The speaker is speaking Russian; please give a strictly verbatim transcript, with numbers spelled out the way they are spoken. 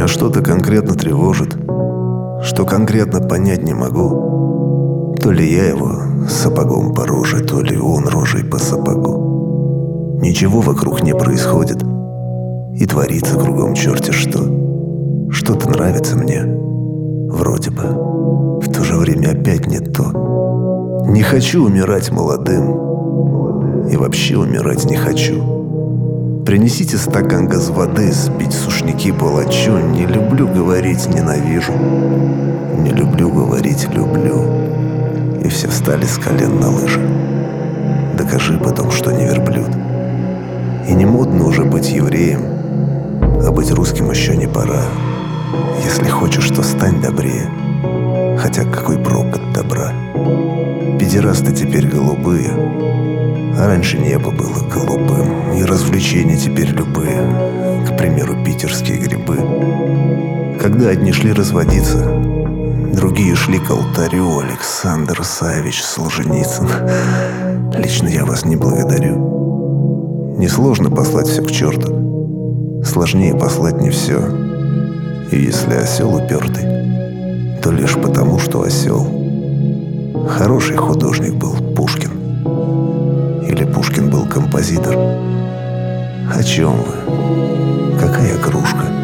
Меня что-то конкретно тревожит, что конкретно понять не могу. То ли я его сапогом по роже, то ли он рожей по сапогу. Ничего вокруг не происходит, и творится кругом черти что. Что-то нравится мне, вроде бы. В то же время опять не то. Не хочу умирать молодым, и вообще умирать не хочу. Принесите стакан газводы, сбить сушняки палачу. Не люблю говорить «ненавижу», не люблю говорить «люблю». И все встали с колен на лыжи. Докажи потом, что не верблюд. И не модно уже быть евреем, а быть русским еще не пора. Если хочешь, то стань добрее, хотя какой прок от добра. Педерасты теперь голубые, а раньше небо было голубым. И развлечения теперь любые, к примеру, питерские грибы. Когда одни шли разводиться, другие шли к алтарю. Александр Савич Солженицын, лично я вас не благодарю. Несложно послать все к черту, сложнее послать не все. И если осел упертый, то лишь потому, что осел. Хороший художник был Пушкин. Или Пушкин был композитор? О чем вы? Какая кружка?